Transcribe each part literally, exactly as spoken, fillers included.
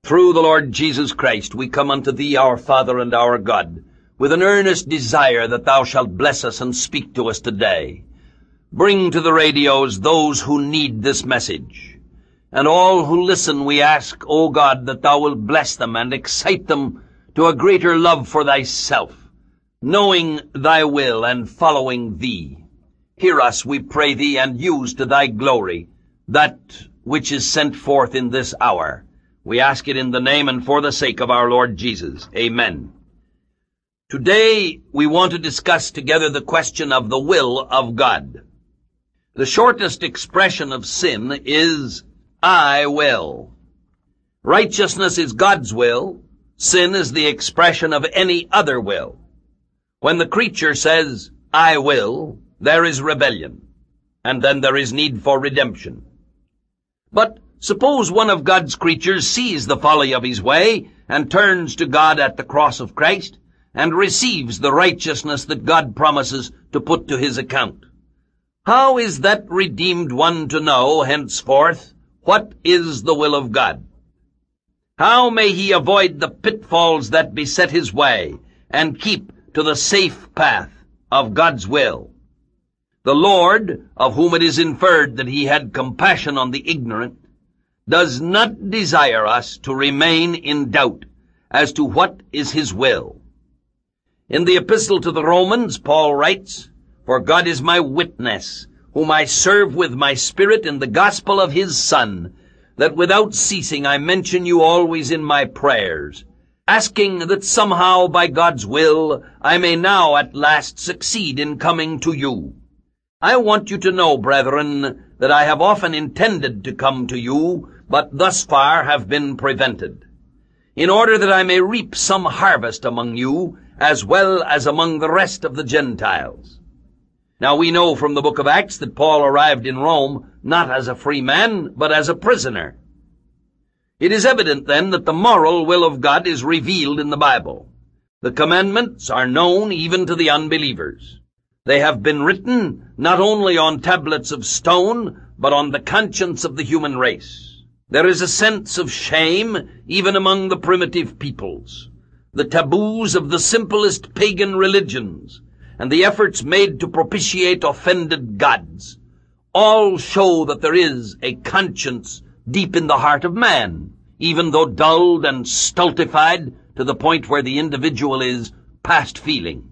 Through the Lord Jesus Christ we come unto thee, our Father and our God, with an earnest desire that thou shalt bless us and speak to us today. Bring to the radios those who need this message. And all who listen, we ask, O God, that thou wilt bless them and excite them to a greater love for thyself, knowing thy will and following thee. Hear us, we pray thee, and use to thy glory that which is sent forth in this hour. We ask it in the name and for the sake of our Lord Jesus. Amen. Today we want to discuss together the question of the will of God. The shortest expression of sin is, I will. Righteousness is God's will. Sin is the expression of any other will. When the creature says, I will, there is rebellion, and then there is need for redemption. But suppose one of God's creatures sees the folly of his way and turns to God at the cross of Christ and receives the righteousness that God promises to put to his account. How is that redeemed one to know, henceforth, what is the will of God? How may he avoid the pitfalls that beset his way and keep to the safe path of God's will? The Lord, of whom it is inferred that he had compassion on the ignorant, does not desire us to remain in doubt as to what is his will. In the epistle to the Romans, Paul writes, For God is my witness, whom I serve with my spirit in the gospel of his Son, that without ceasing I mention you always in my prayers, asking that somehow by God's will I may now at last succeed in coming to you. I want you to know, brethren, that I have often intended to come to you, but thus far have been prevented, in order that I may reap some harvest among you, as well as among the rest of the Gentiles. Now we know from the book of Acts that Paul arrived in Rome not as a free man, but as a prisoner. It is evident then that the moral will of God is revealed in the Bible. The commandments are known even to the unbelievers. They have been written not only on tablets of stone, but on the conscience of the human race. There is a sense of shame even among the primitive peoples. The taboos of the simplest pagan religions and the efforts made to propitiate offended gods all show that there is a conscience deep in the heart of man, even though dulled and stultified to the point where the individual is past feeling.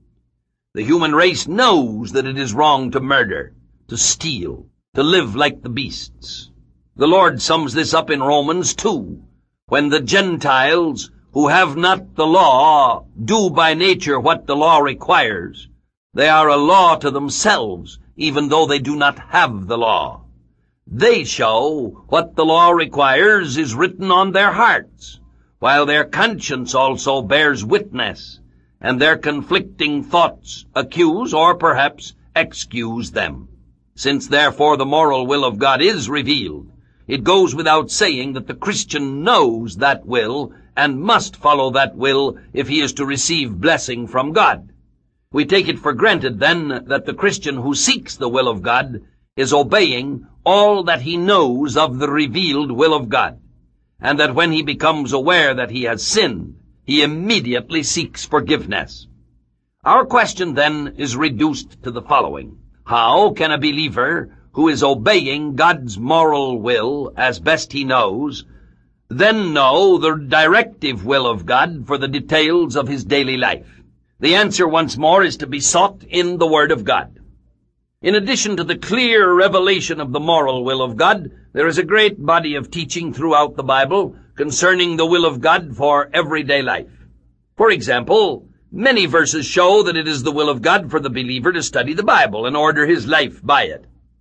The human race knows that it is wrong to murder, to steal, to live like the beasts. The Lord sums this up in Romans two, when the Gentiles, who have not the law, do by nature what the law requires. They are a law to themselves, even though they do not have the law. They show what the law requires is written on their hearts, while their conscience also bears witness, and their conflicting thoughts accuse or perhaps excuse them. Since therefore the moral will of God is revealed, it goes without saying that the Christian knows that will and must follow that will if he is to receive blessing from God. We take it for granted, then, that the Christian who seeks the will of God is obeying all that he knows of the revealed will of God, and that when he becomes aware that he has sinned, he immediately seeks forgiveness. Our question, then, is reduced to the following. How can a believer who is obeying God's moral will as best he knows then know the directive will of God for the details of his daily life? The answer once more is to be sought in the Word of God. In addition to the clear revelation of the moral will of God, there is a great body of teaching throughout the Bible concerning the will of God for everyday life. For example, many verses show that it is the will of God for the believer to study the Bible and order his life by it.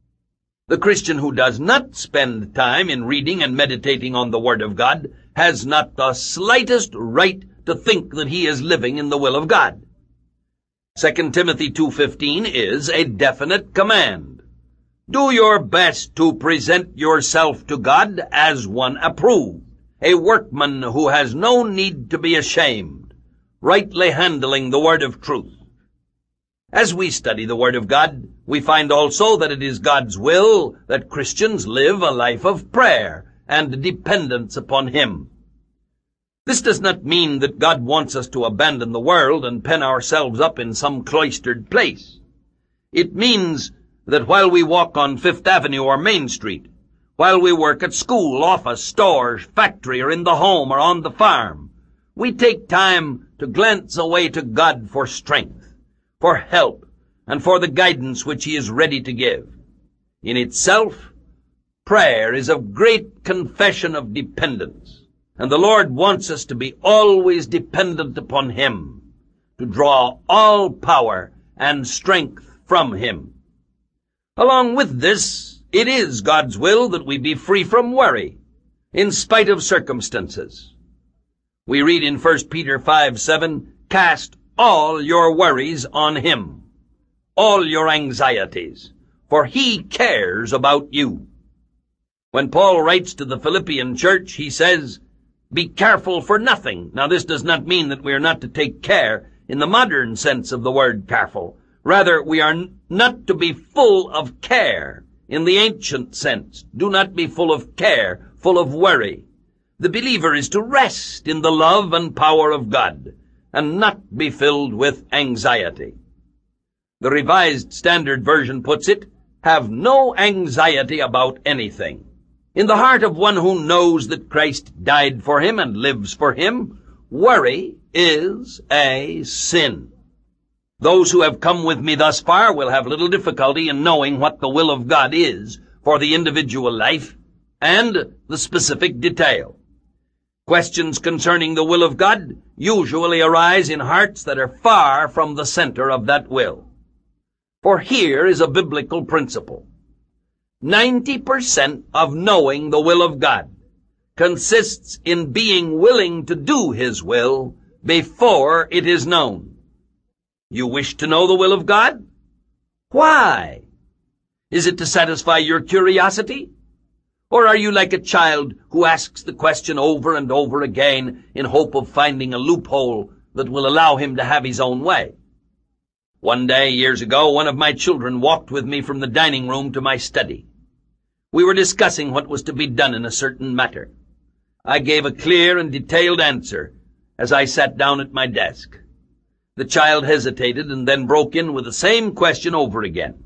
The Christian who does not spend time in reading and meditating on the Word of God has not the slightest right to think that he is living in the will of God. Second Timothy two fifteen is a definite command. Do your best to present yourself to God as one approved, a workman who has no need to be ashamed, rightly handling the word of truth. As we study the Word of God, we find also that it is God's will that Christians live a life of prayer and dependence upon Him. This does not mean that God wants us to abandon the world and pen ourselves up in some cloistered place. It means that while we walk on Fifth Avenue or Main Street, while we work at school, office, stores, factory, or in the home or on the farm, we take time to glance away to God for strength, for help, and for the guidance which He is ready to give. In itself, prayer is a great confession of dependence, and the Lord wants us to be always dependent upon Him, to draw all power and strength from Him. Along with this, it is God's will that we be free from worry, in spite of circumstances. We read in First Peter five seven, "Cast all your worries on Him, all your anxieties, for He cares about you." When Paul writes to the Philippian church, he says, "Be careful for nothing." Now, this does not mean that we are not to take care in the modern sense of the word careful. Rather, we are n- not to be full of care in the ancient sense. Do not be full of care, full of worry. The believer is to rest in the love and power of God and not be filled with anxiety. The Revised Standard Version puts it, "Have no anxiety about anything." In the heart of one who knows that Christ died for him and lives for him, worry is a sin. Those who have come with me thus far will have little difficulty in knowing what the will of God is for the individual life and the specific detail. Questions concerning the will of God usually arise in hearts that are far from the center of that will. For here is a biblical principle. Ninety percent of knowing the will of God consists in being willing to do His will before it is known. You wish to know the will of God? Why? Is it to satisfy your curiosity? Or are you like a child who asks the question over and over again in hope of finding a loophole that will allow him to have his own way? One day, years ago, one of my children walked with me from the dining room to my study. We were discussing what was to be done in a certain matter. I gave a clear and detailed answer as I sat down at my desk. The child hesitated and then broke in with the same question over again.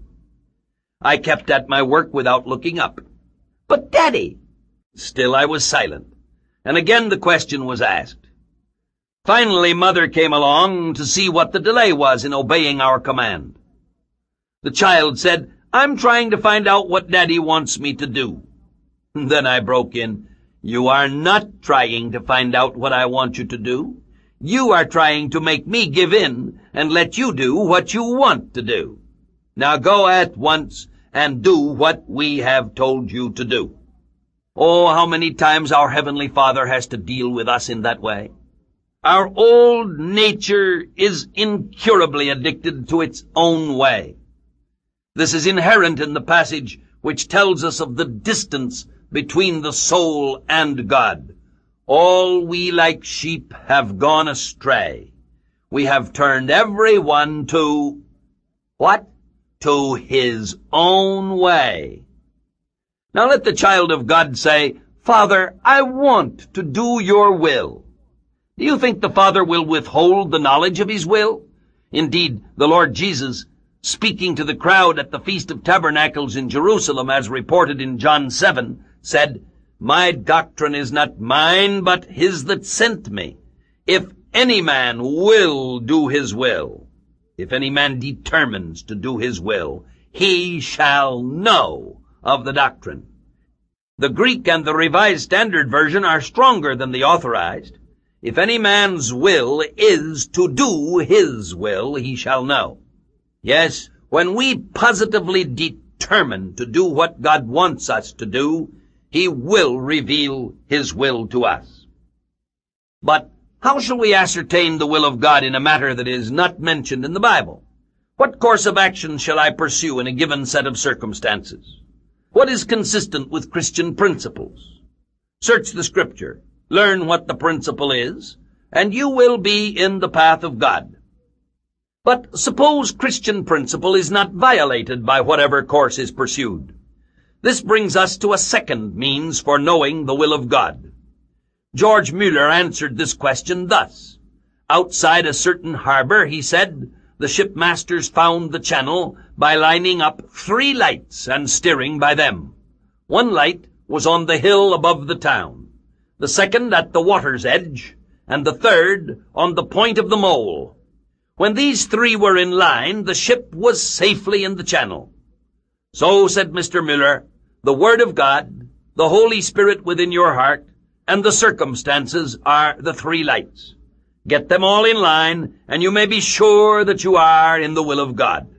I kept at my work without looking up. "But, Daddy!" Still I was silent, and again the question was asked. Finally, Mother came along to see what the delay was in obeying our command. The child said, "I'm trying to find out what Daddy wants me to do." Then I broke in, "You are not trying to find out what I want you to do. You are trying to make me give in and let you do what you want to do. Now go at once and do what we have told you to do." Oh, how many times our Heavenly Father has to deal with us in that way. Our old nature is incurably addicted to its own way. This is inherent in the passage which tells us of the distance between the soul and God. All we like sheep have gone astray. We have turned every one to, what? To his own way. Now let the child of God say, "Father, I want to do your will." Do you think the Father will withhold the knowledge of His will? Indeed, the Lord Jesus, speaking to the crowd at the Feast of Tabernacles in Jerusalem, as reported in John seven, said, "My doctrine is not mine, but His that sent me. If any man will do His will, if any man determines to do His will, he shall know of the doctrine." The Greek and the Revised Standard Version are stronger than the Authorized. If any man's will is to do His will, he shall know. Yes, when we positively determine to do what God wants us to do, He will reveal His will to us. But how shall we ascertain the will of God in a matter that is not mentioned in the Bible? What course of action shall I pursue in a given set of circumstances? What is consistent with Christian principles? Search the Scripture, learn what the principle is, and you will be in the path of God. But suppose Christian principle is not violated by whatever course is pursued. This brings us to a second means for knowing the will of God. George Mueller answered this question thus. Outside a certain harbor, he said, the shipmasters found the channel by lining up three lights and steering by them. One light was on the hill above the town, the second at the water's edge, and the third on the point of the mole. When these three were in line, the ship was safely in the channel. So, said Mister Mueller, the Word of God, the Holy Spirit within your heart, and the circumstances are the three lights. Get them all in line, and you may be sure that you are in the will of God.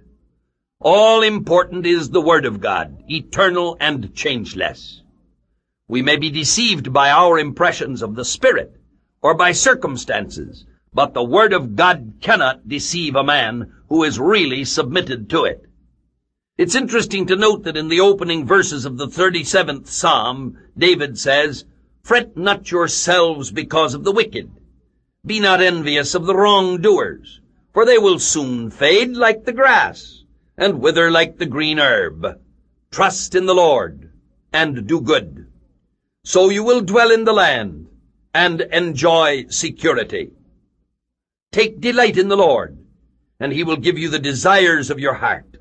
All important is the Word of God, eternal and changeless. We may be deceived by our impressions of the Spirit, or by circumstances, but the Word of God cannot deceive a man who is really submitted to it. It's interesting to note that in the opening verses of the thirty-seventh Psalm, David says, Fret not yourselves because of the wicked. Be not envious of the wrongdoers, for they will soon fade like the grass, and wither like the green herb. Trust in the Lord, and do good. So you will dwell in the land, and enjoy security. Take delight in the Lord, and he will give you the desires of your heart.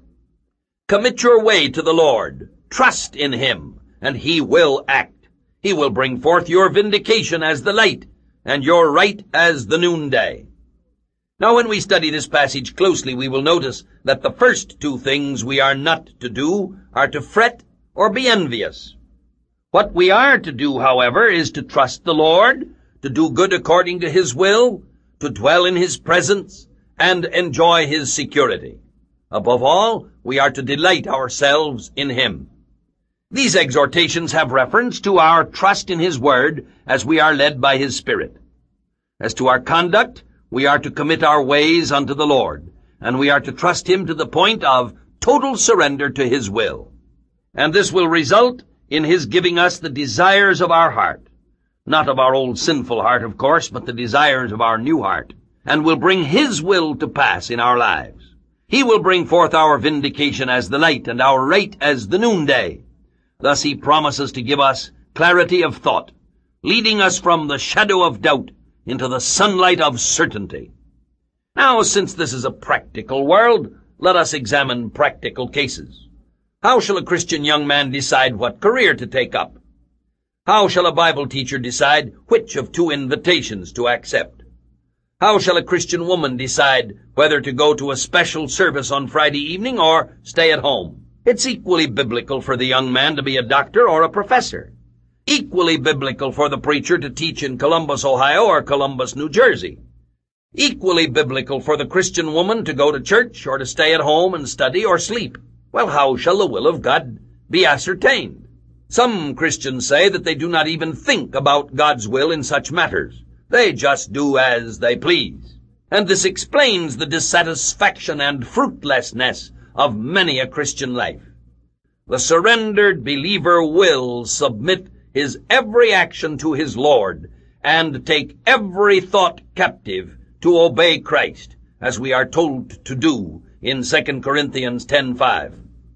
Commit your way to the Lord. Trust in him, and he will act. He will bring forth your vindication as the light, and your right as the noonday. Now, when we study this passage closely, we will notice that the first two things we are not to do are to fret or be envious. What we are to do, however, is to trust the Lord, to do good according to his will, to dwell in his presence, and enjoy his security. Above all, we are to delight ourselves in him. These exhortations have reference to our trust in his word as we are led by his Spirit. As to our conduct, we are to commit our ways unto the Lord, and we are to trust him to the point of total surrender to his will. And this will result in his giving us the desires of our heart. Not of our old sinful heart, of course, but the desires of our new heart, and will bring his will to pass in our lives. He will bring forth our vindication as the light and our right as the noonday. Thus he promises to give us clarity of thought, leading us from the shadow of doubt into the sunlight of certainty. Now, since this is a practical world, let us examine practical cases. How shall a Christian young man decide what career to take up? How shall a Bible teacher decide which of two invitations to accept? How shall a Christian woman decide whether to go to a special service on Friday evening or stay at home? It's equally biblical for the young man to be a doctor or a professor. Equally biblical for the preacher to teach in Columbus, Ohio or Columbus, New Jersey. Equally biblical for the Christian woman to go to church or to stay at home and study or sleep. Well, how shall the will of God be ascertained? Some Christians say that they do not even think about God's will in such matters. They just do as they please. And this explains the dissatisfaction and fruitlessness of many a Christian life. The surrendered believer will submit his every action to his Lord and take every thought captive to obey Christ, as we are told to do in Second Corinthians ten five.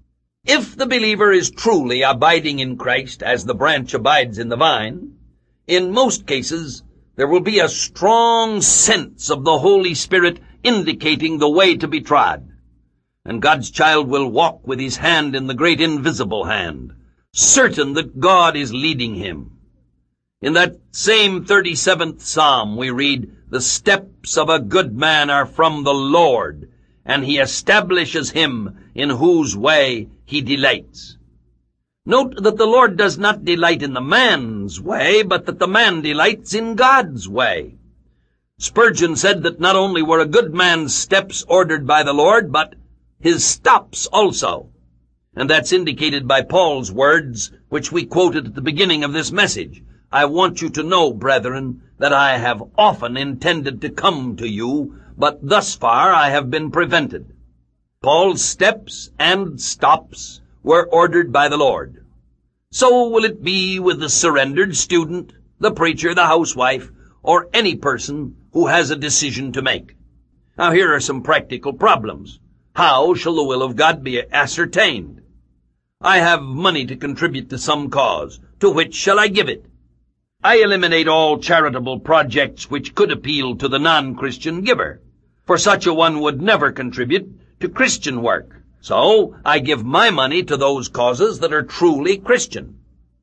If the believer is truly abiding in Christ as the branch abides in the vine, in most cases there will be a strong sense of the Holy Spirit indicating the way to be trod, and God's child will walk with his hand in the great invisible hand, certain that God is leading him. In that same thirty-seventh Psalm we read, "The steps of a good man are from the Lord, and he establishes him in whose way he delights." Note that the Lord does not delight in the man's way, but that the man delights in God's way. Spurgeon said that not only were a good man's steps ordered by the Lord, but his stops also. And that's indicated by Paul's words, which we quoted at the beginning of this message. "I want you to know, brethren, that I have often intended to come to you, but thus far I have been prevented." Paul's steps and stops were ordered by the Lord. So will it be with the surrendered student, the preacher, the housewife, or any person who has a decision to make. Now here are some practical problems. How shall the will of God be ascertained? I have money to contribute to some cause. To which shall I give it? I eliminate all charitable projects which could appeal to the non-Christian giver, for such a one would never contribute to Christian work. So I give my money to those causes that are truly Christian.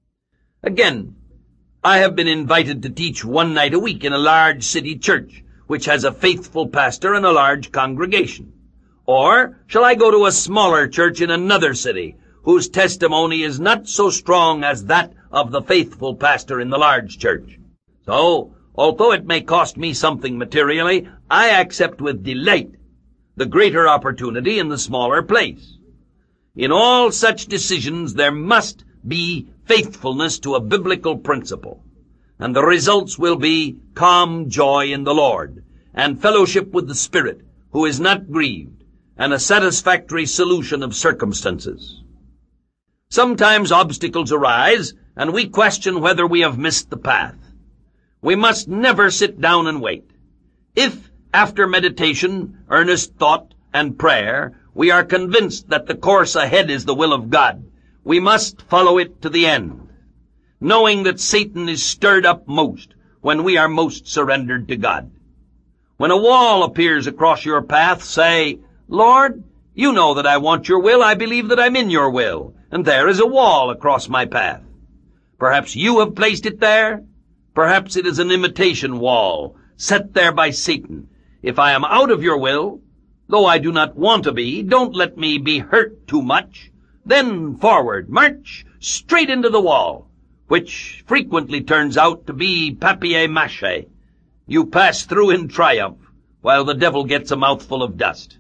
Again, I have been invited to teach one night a week in a large city church, which has a faithful pastor and a large congregation. Or shall I go to a smaller church in another city, whose testimony is not so strong as that of the faithful pastor in the large church? So, although it may cost me something materially, I accept with delight the greater opportunity in the smaller place. In all such decisions there must be faithfulness to a biblical principle, and the results will be calm joy in the Lord, and fellowship with the Spirit, who is not grieved, and a satisfactory solution of circumstances. Sometimes obstacles arise, and we question whether we have missed the path. We must never sit down and wait. If, after meditation, earnest thought, and prayer, we are convinced that the course ahead is the will of God, we must follow it to the end, knowing that Satan is stirred up most when we are most surrendered to God. When a wall appears across your path, say, Lord, you know that I want your will. I believe that I'm in your will, and there is a wall across my path. Perhaps you have placed it there. Perhaps it is an imitation wall set there by Satan. If I am out of your will, though I do not want to be, don't let me be hurt too much. Then forward, march straight into the wall, which frequently turns out to be papier-mâché. You pass through in triumph, while the devil gets a mouthful of dust.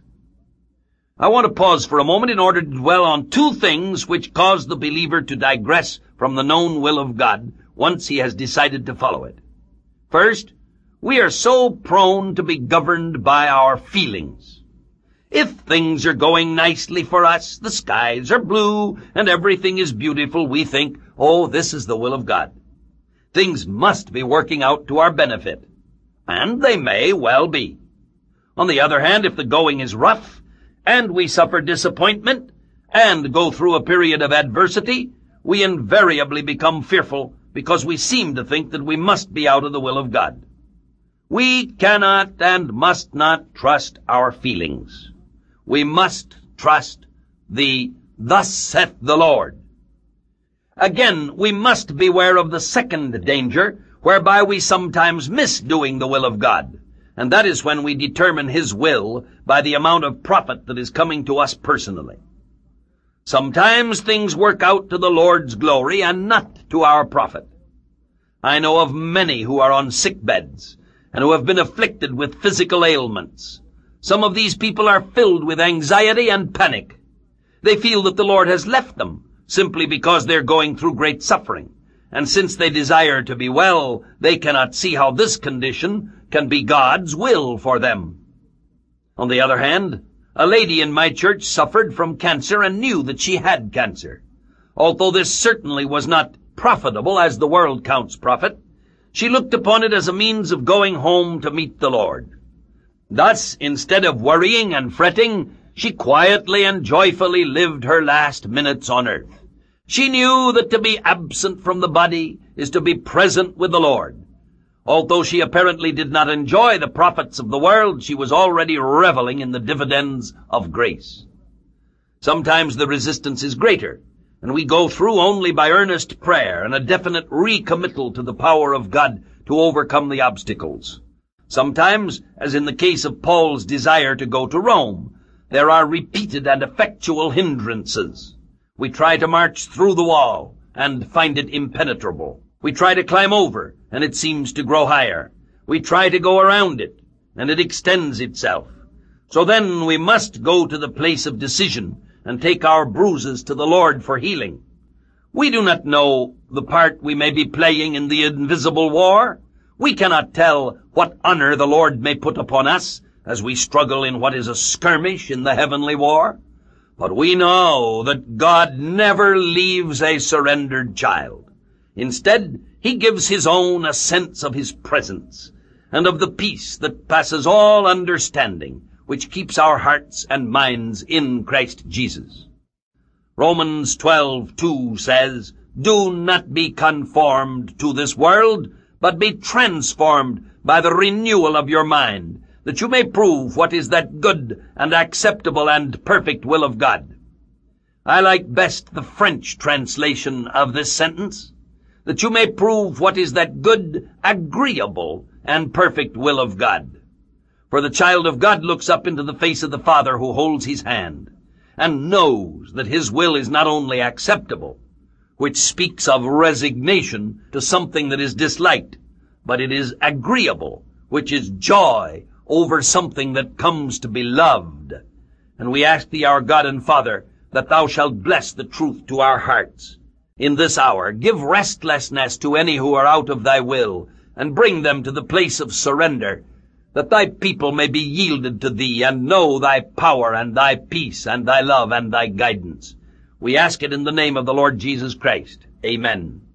I want to pause for a moment in order to dwell on two things which cause the believer to digress from the known will of God once he has decided to follow it. First, we are so prone to be governed by our feelings. If things are going nicely for us, the skies are blue, and everything is beautiful, we think, oh, this is the will of God. Things must be working out to our benefit. And they may well be. On the other hand, if the going is rough, and we suffer disappointment, and go through a period of adversity, we invariably become fearful because we seem to think that we must be out of the will of God. We cannot and must not trust our feelings. We must trust the "Thus saith the Lord." Again, we must beware of the second danger, whereby we sometimes miss doing the will of God, and that is when we determine His will by the amount of profit that is coming to us personally. Sometimes things work out to the Lord's glory and not to our profit. I know of many who are on sick beds and who have been afflicted with physical ailments. Some of these people are filled with anxiety and panic. They feel that the Lord has left them simply because they're going through great suffering. And since they desire to be well, they cannot see how this condition can be God's will for them. On the other hand, a lady in my church suffered from cancer and knew that she had cancer. Although this certainly was not profitable as the world counts profit, she looked upon it as a means of going home to meet the Lord. Thus, instead of worrying and fretting, she quietly and joyfully lived her last minutes on earth. She knew that to be absent from the body is to be present with the Lord. Although she apparently did not enjoy the profits of the world, she was already reveling in the dividends of grace. Sometimes the resistance is greater, and we go through only by earnest prayer and a definite recommittal to the power of God to overcome the obstacles. Sometimes, as in the case of Paul's desire to go to Rome, there are repeated and effectual hindrances. We try to march through the wall and find it impenetrable. We try to climb over, and it seems to grow higher. We try to go around it, and it extends itself. So then we must go to the place of decision and take our bruises to the Lord for healing. We do not know the part we may be playing in the invisible war. We cannot tell what honor the Lord may put upon us as we struggle in what is a skirmish in the heavenly war. But we know that God never leaves a surrendered child. Instead, He gives His own a sense of His presence and of the peace that passes all understanding, which keeps our hearts and minds in Christ Jesus. Romans twelve two says, Do not be conformed to this world, but be transformed by the renewal of your mind, that you may prove what is that good and acceptable and perfect will of God. I like best the French translation of this sentence, that you may prove what is that good, agreeable, and perfect will of God. For the child of God looks up into the face of the Father who holds his hand, and knows that his will is not only acceptable, which speaks of resignation to something that is disliked, but it is agreeable, which is joy over something that comes to be loved. And we ask thee, our God and Father, that thou shalt bless the truth to our hearts. In this hour, give restlessness to any who are out of thy will, and bring them to the place of surrender, that thy people may be yielded to thee, and know thy power, and thy peace, and thy love, and thy guidance. We ask it in the name of the Lord Jesus Christ. Amen.